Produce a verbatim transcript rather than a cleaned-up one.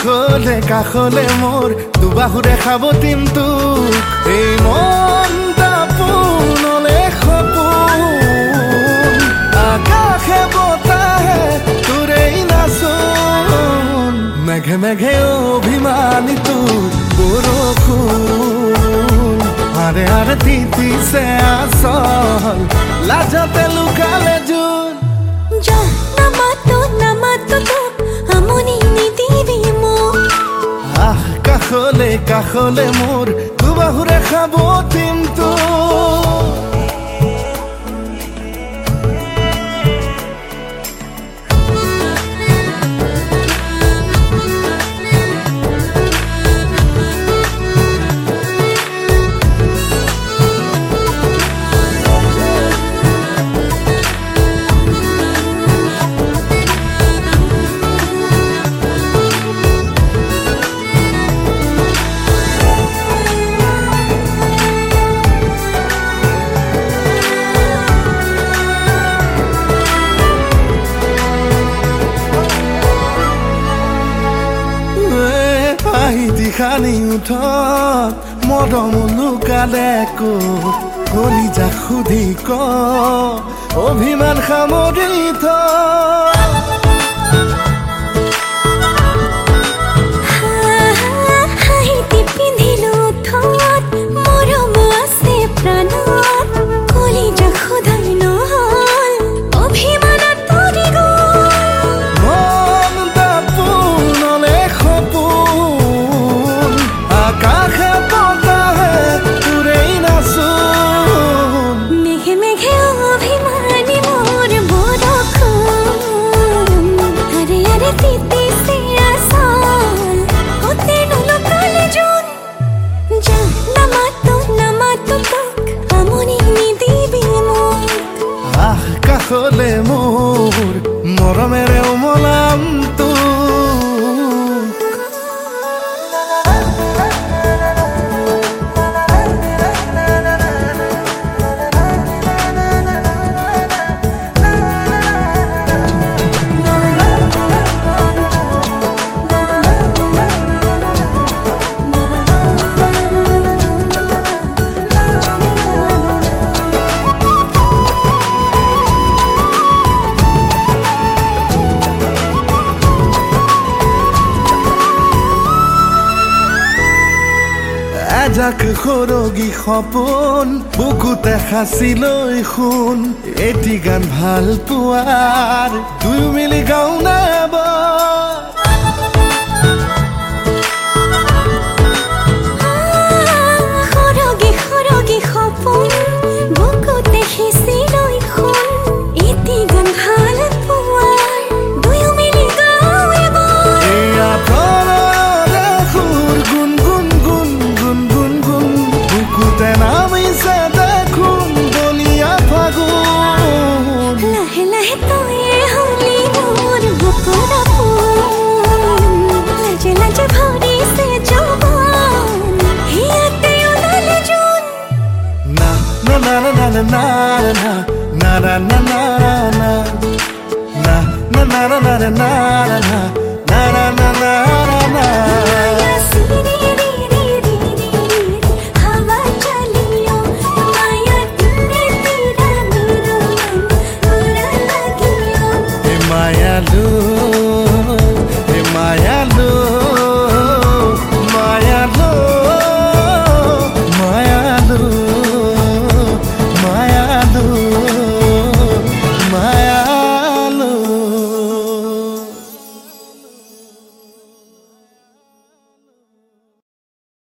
কাষলে কাষলে মোৰ দুবাহুৰে খাব টিমটো এই মনটা পোনলে সপোন আকাশে বতাহে তোৰেই নাচোন মেঘে মেঘে অভিমানী তোৰ বৰষুণ আৰে আৰে তিতিছে আচল লাজতে লুকালে জোন যা নামাতো নামাতো তোক আমনি নিদিবি মোক আহ কাষলে কাষলে মোৰ দুবাহুৰে খাব টিমটো দিখানি উঠত মদম লুকালে ক'ত কলিজা সুধি ক অভিমান সামৰি থ কাষলে মোৰ মৰমেৰে উমলামটো যাক সৰগী সপোন বুকুতে সাঁচি লৈ শুন এটি গান ভাল পোৱাৰ দুয়ো মিলি গাওঁ না সৰগী সৰগী সপোন বুকুতে সাঁচি লৈ শুন এটি গান ভাল পোৱাৰ দুয়ো মিলি গাওঁ এবাৰ এয়া প্ৰণয়ৰে সুৰ গুণ গুণ গুণ বুকুতে নামিছে দেখোন বলিয়া ফাগুন লাহে লাহে তয়ে হলি মোৰ বুকুৰ আপোন লাজে লাজে ভৰিছে যৌৱন হিয়াতে ওলালে জোন না না না না না না না না না না না না না না না না না